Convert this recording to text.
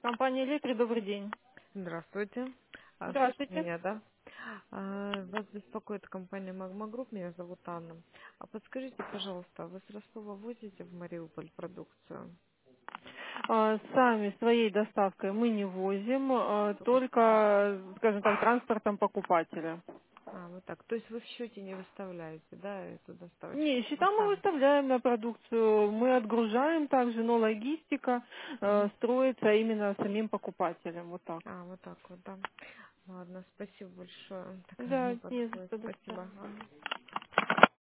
Компания «Электрик», добрый день. Здравствуйте. Слышите Здравствуйте. меня, да? Вас беспокоит компания «Магма Групп», меня зовут Анна. А подскажите, пожалуйста, вы с Ростова возите в Мариуполь продукцию? Сами своей доставкой мы не возим, только, скажем так, транспортом покупателя. Вот так. То есть вы в счете не выставляете, да, эту доставочку? Не, Вы счета мы сами. выставляем на продукцию, мы отгружаем также, но логистика Мгм. строится именно самим покупателем. Вот так. Вот так вот, да. Ладно, спасибо большое. Такая Да, не не за подходит. что, до Спасибо. свидания. Ага.